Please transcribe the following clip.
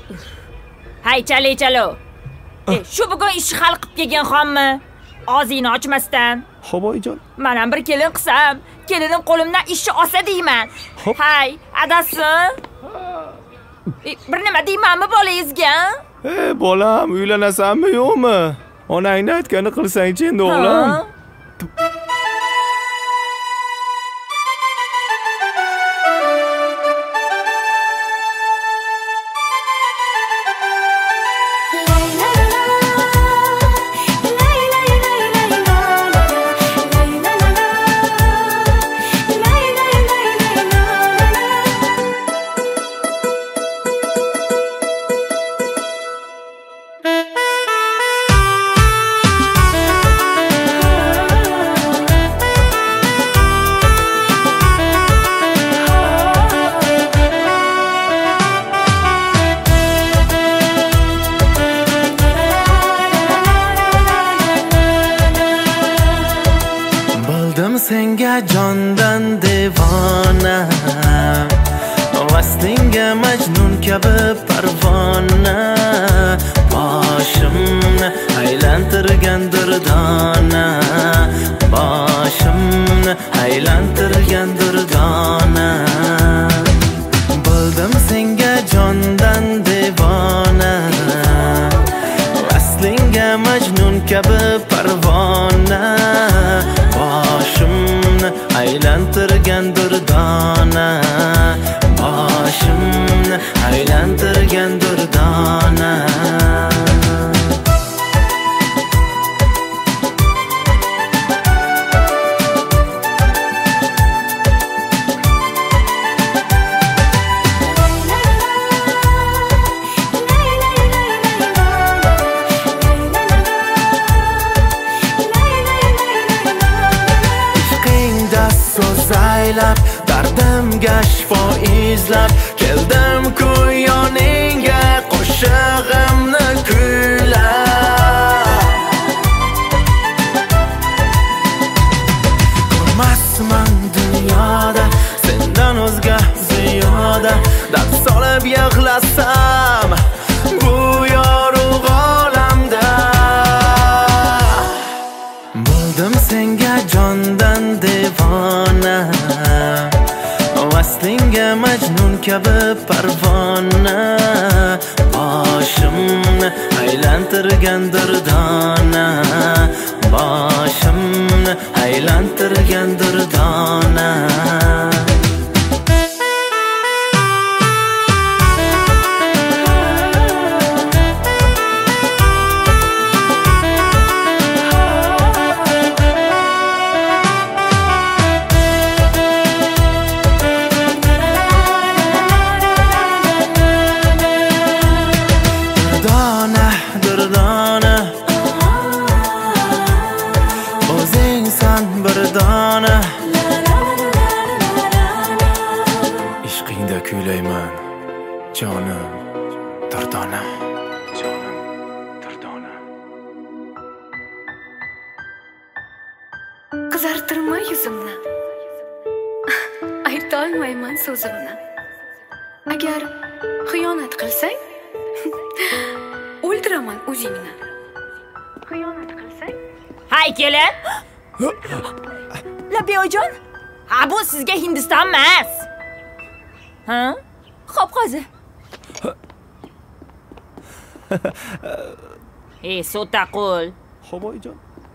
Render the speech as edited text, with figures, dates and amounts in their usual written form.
Hay, chalo. Shu bugun ish hal qilib kelgan xonmi? Og'zingni ochmasdan. Xo'p, oyijon. Men ham bir kelin qilsam, kelinim qo'limdan ishni olsa deyman. Hay, adasin. Bir nima deymanmi bolangizga? Bolam, uylanasanmi yo'qmi? Onangni aytganini qilsang-chi endi o'g'lim. Senga jondan devona, vaslingga majnun kabi parvona, boshimni aylantirgan durdona, boshimni aylantirgan durdona. Bo'ldim senga jondan devona, vaslingga majnun kabi parvona, boshimni aylantirgan durdona, boshimni aylantirgan durdona. Dardimga shifo izlab keldim-ku yoningga, qo'shig'imni kuylab. Ko'rmasman dunyoda sendan o'zga ziyoda, dard solib yig'lasam bu yorug' olamda. Bo'ldim senga jondan devona, vaslingga majnun kabi parvona, boshimni aylantirgan durdona, boshimni aylantirgan durdona. Durdona, o'zingsan bir dona, ishqingda kuylayman jonim durdona, jonim durdona. Qizartirma yuzimni, aytolmayman so'zimni. Agar xiyonat qilsang o'ldiraman o'zingni. Xiyonat qilsang? Hay, kelin. Labiyojon, ha bu sizga Hindiston emas. Ha? Xo'p, hozir. So'taqul. Xo'p, oyijon.